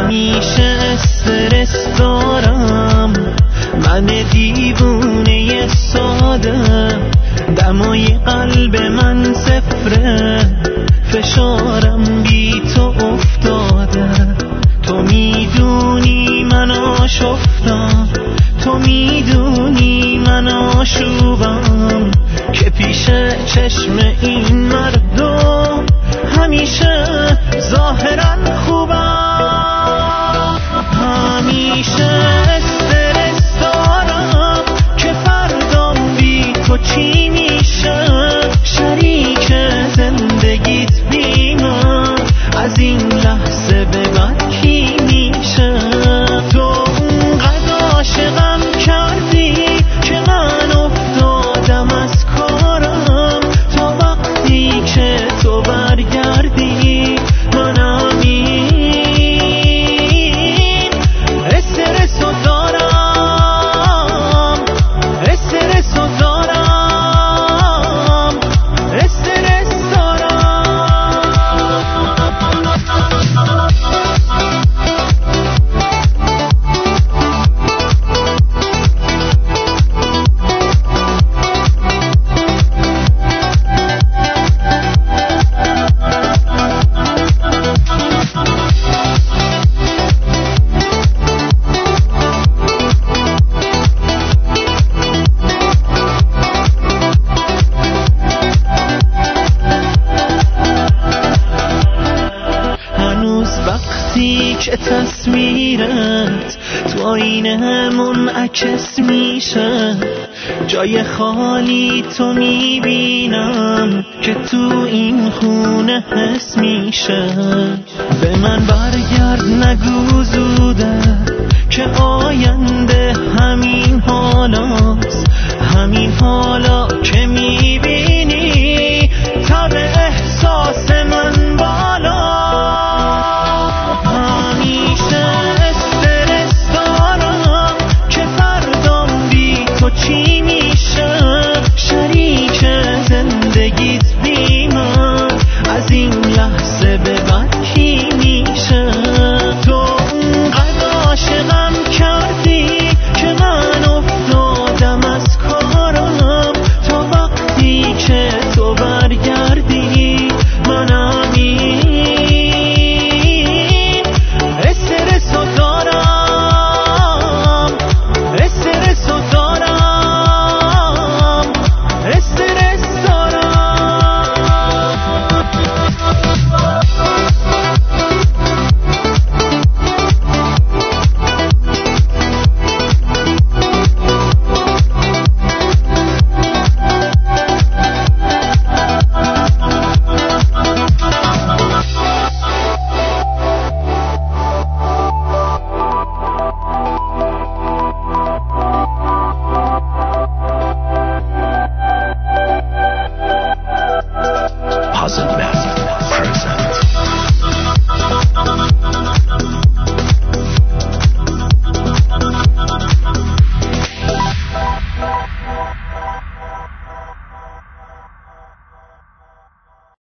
همیشه استرس دارم، من دیوونه ساده، دمای قلب من صفره، فشارم بی تو افتاده. تو میدونی من آشفتم، تو میدونی من آشوبم، که پیش چشم این مردم همیشه ظاهرا خوبم. همیشه استرس دارم که فردام بی تو چی میشه، شریک زندگیت بی من از این لحظه به بعد کی میشه. تو اونقدر عاشقم کردی که من افتادم از کارم، تا وقتی که تو برگردی منم این استرسو دارم، استرسو دارم، استرس که تصویرت تو آینه منعکس میشه، جای خالی تو میبینم که تو این خونه حس میشه. به من برگرد نگو زوده که آینده همین حالاست، همین حال